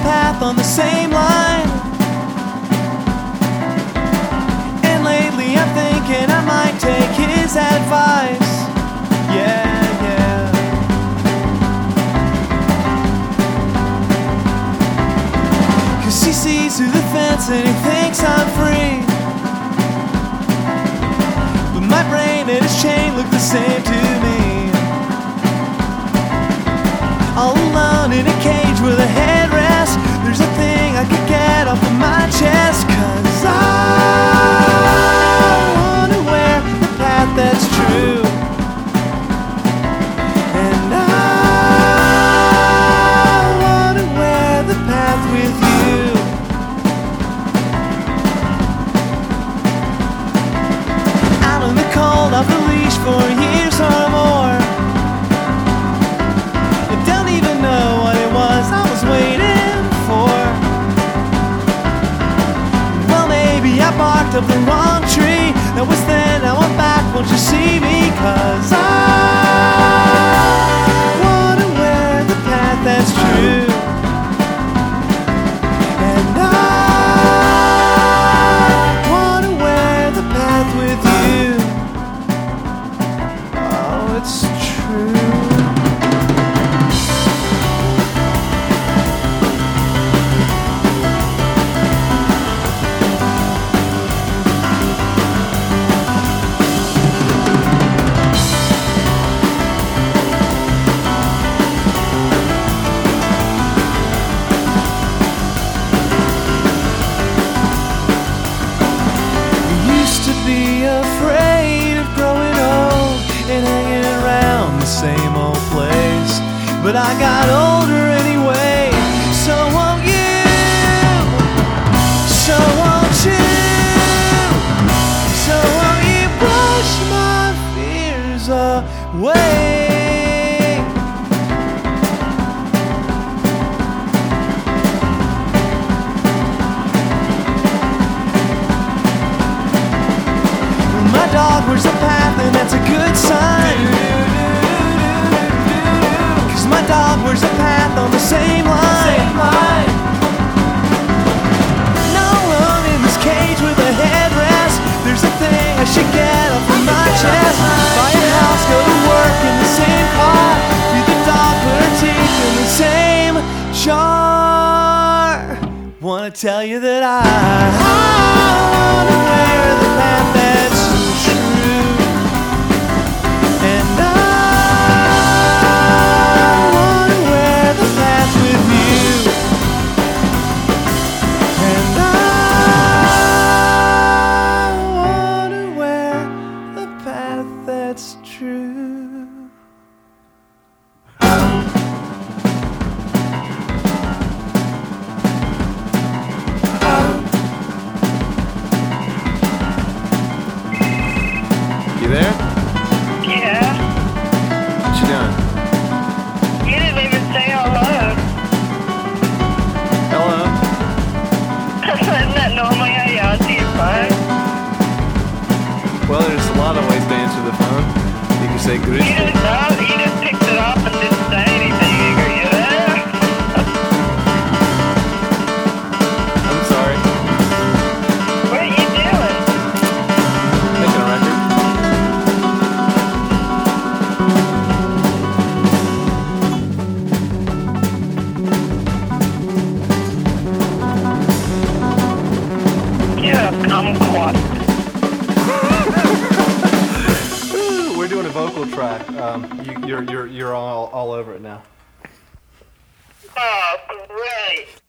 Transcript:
path on the same line. And lately I'm thinking I might take his advice. Yeah, yeah. Cause he sees through the fence and he thinks I'm free. But my brain and his chain look the same to me. All alone in a cage with a headrest, there's a thing I could get off of my chest. Cause I wanna wear the path that's true. And I wanna wear the path with you. Out in the cold, off the leash for years or more. I barked up the wrong tree. That was then, now I'm back, won't you see me? Cause I wanna wear the path that's true. And I wanna wear the path with you. Oh, it's true. Be afraid of growing old and hanging around the same old place, but I got older anyway. So won't you? So won't you? So won't you brush my fears away? Dog wears a path and that's a good sign. Cause my dog wears a path on the same line. No one in this cage with a headrest. There's a thing I should get off of my chest. Buy a house, go to work in the same car. Feed the dog, put her teeth in the same jar. Wanna tell you that I wanna wear the path that's true. And I wanna wear the path with you. And I wanna wear the path that's true. You there? Yeah. What you doing? You didn't even say hello. Hello? Isn't that normally how you answer your phone? Well, there's a lot of ways to answer the phone. You can say You grüß dich. just know, you just picked it up and didn't say anything. You go, you there? I'm sorry. What are you doing? Making a record. Yeah, kumquat. We're doing a vocal track. You're all over it now. Oh, great.